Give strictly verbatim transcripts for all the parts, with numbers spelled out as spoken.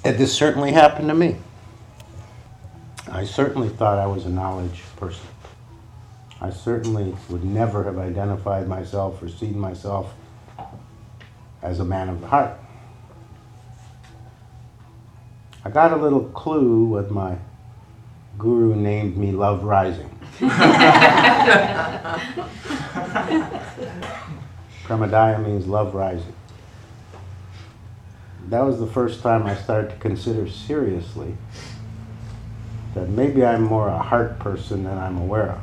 And this certainly happened to me. I certainly thought I was a knowledge person. I certainly would never have identified myself or seen myself as a man of the heart. I got a little clue when my guru named me Love Rising. Pramadaya means love rising. That was the first time I started to consider seriously that maybe I'm more a heart person than I'm aware of.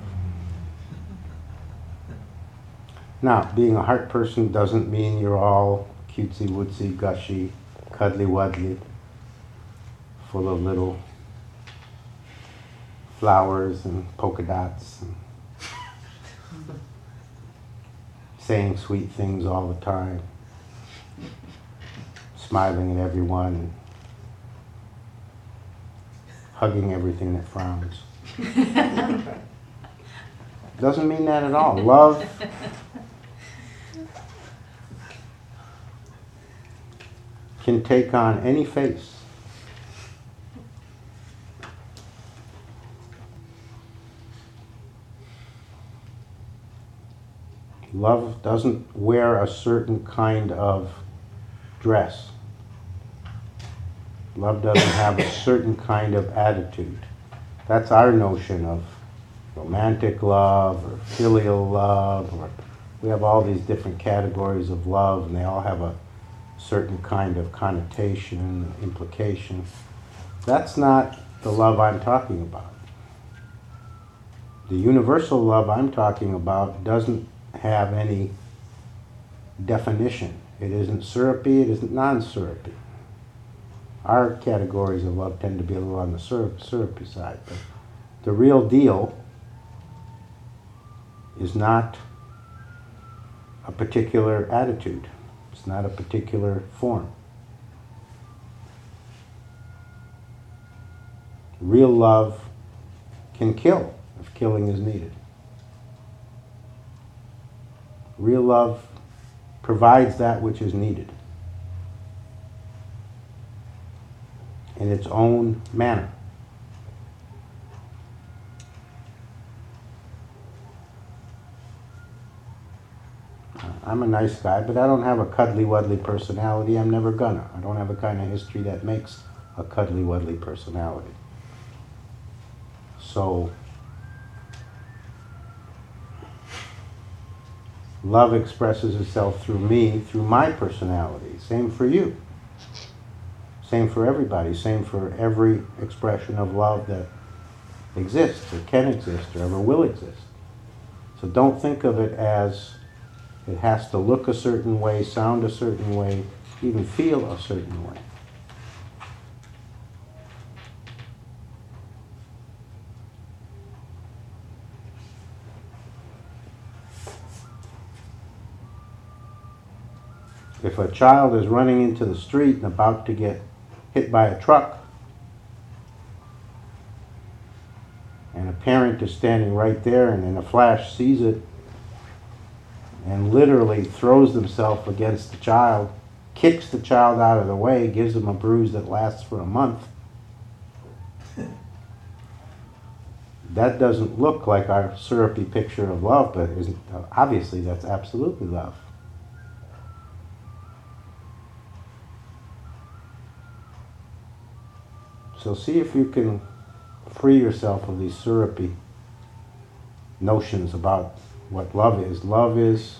Now, being a heart person doesn't mean you're all cutesy-wootsy, gushy, cuddly-wuddly, full of little flowers and polka dots and saying sweet things all the time, smiling at everyone, and hugging everything that frowns. Doesn't mean that at all. Love can take on any face. Love doesn't wear a certain kind of dress. Love doesn't have a certain kind of attitude. That's our notion of romantic love or filial love, or we have all these different categories of love, and they all have a certain kind of connotation, implication. That's not the love I'm talking about. The universal love I'm talking about doesn't have any definition. It isn't syrupy, it isn't non-syrupy. Our categories of love tend to be a little on the syrup, syrupy side, but the real deal is not a particular attitude. It's not a particular form. Real love can kill if killing is needed. Real love provides that which is needed in its own manner. I'm a nice guy, but I don't have a cuddly-wuddly personality. I'm never gonna. I don't have a kind of history that makes a cuddly-wuddly personality. So, love expresses itself through me, through my personality. Same for you. Same for everybody. Same for every expression of love that exists, or can exist, or ever will exist. So don't think of it as it has to look a certain way, sound a certain way, even feel a certain way. If a child is running into the street and about to get hit by a truck, and a parent is standing right there and in a flash sees it and literally throws themselves against the child, kicks the child out of the way, gives them a bruise that lasts for a month, that doesn't look like our syrupy picture of love, but isn't, obviously that's absolutely love. So see if you can free yourself of these syrupy notions about what love is. Love is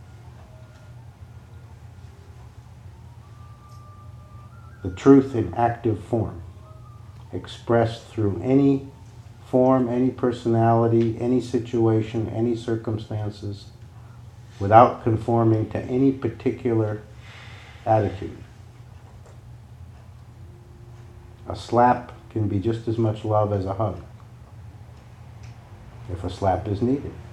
the truth in active form, expressed through any form, any personality, any situation, any circumstances, without conforming to any particular attitude. A slap can be just as much love as a hug, if a slap is needed.